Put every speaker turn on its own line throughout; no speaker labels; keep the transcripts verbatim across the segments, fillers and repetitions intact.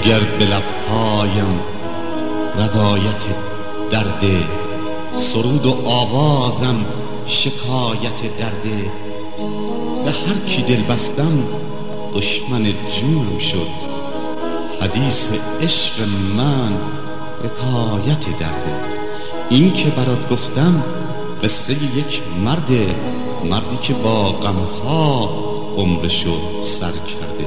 اگر به لبهایم روایت درد، سرود و آوازم شکایت درده، به هر کی دل بستم دشمن جونم شد، حدیث عشق من حکایت درده. این که برات گفتم قصه یک مرده، مردی که با غمها عمرشو سر کرده.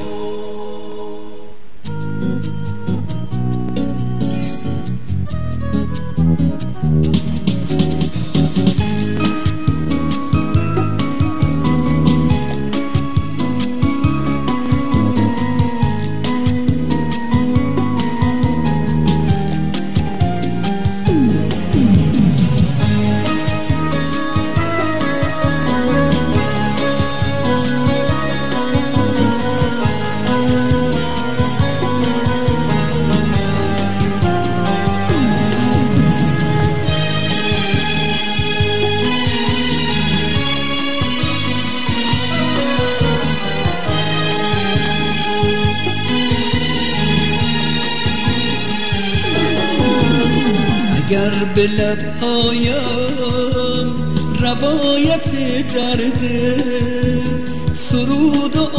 اگر به لبهایم روایت درد، سرود و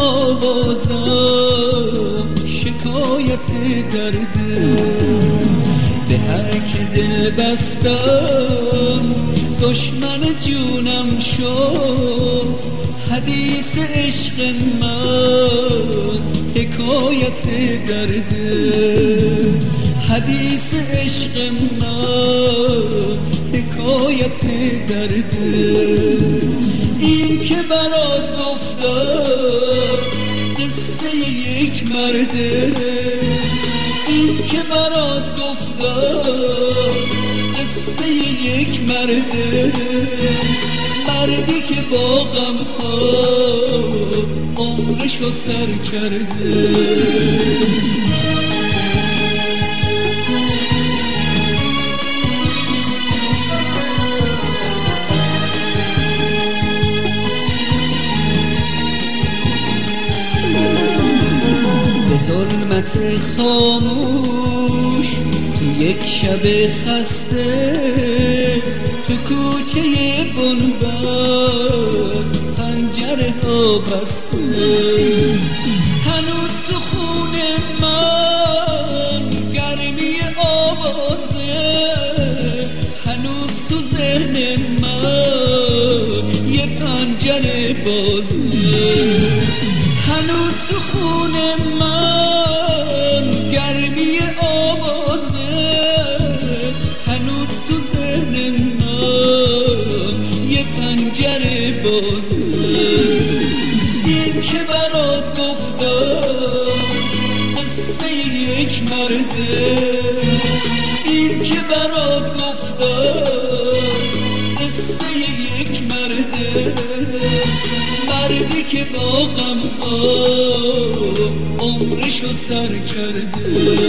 آوازم شکایت درد، به هر که دل بستم دشمن جونم شد، حدیث عشق من حکایت درد، حدیث عشق من حکایت درد. این که برات گفتم قصه یک مرده، این که برات گفتم قصه یک مرده، مردی که با غمها عمرشو سر کرده. ظلمت خاموش تو یک شب خسته، تو کوچه بنبست پنجره ها بسته، هنوز تو خون من گرمی آوازه، هنوز تو ذهن من یه پنجره بازه، هنوز تو خون من گرمی آوازه، هنوز تو ذهن من یه پنجره بازه. این که برات گفتم قصه یک مرده، این که برات گفتم قصه یک مرده، مردی که با غمها عمرشو سر کرده.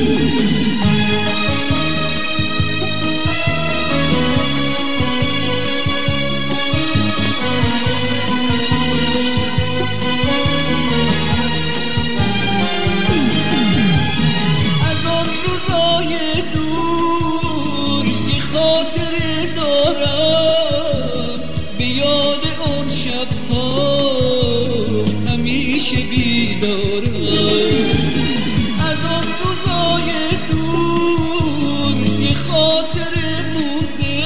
از آن روزای دور یه خاطر دارم، به یاد اون شبها همیشه بیدارم. از آن روزای دور یه خاطر مونده،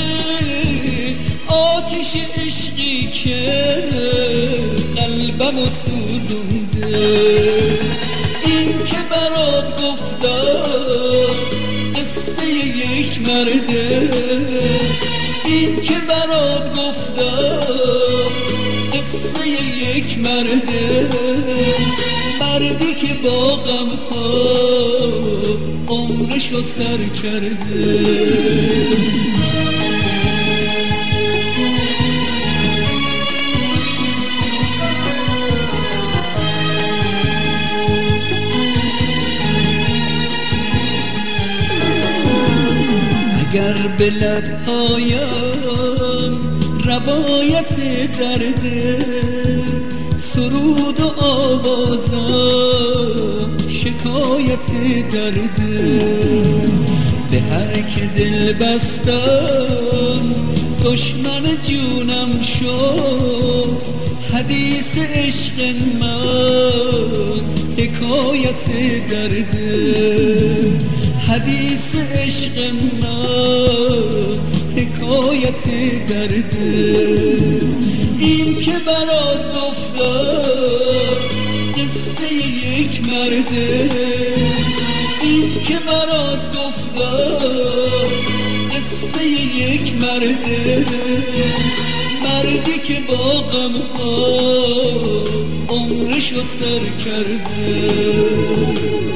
آتش عشقی که قلبمو سوزونده. این که برات گفتم قصه یک مرده، این که برات گفتم قصه یک مرده، مردی که با غمها عمرشو سر کرده. اگر به لبهایم روایت درد، سرود و آوازم شکایت درده، به هر که دل بستم دشمن جونم شد. حدیث عشق من حکایت درده، حدیث عشق من حکایت درده. این که برات گفتم قصه یک مرده، این که برات گفتم قصه یک مرده. مردی که با غم‌ها عمرشو سر کرده.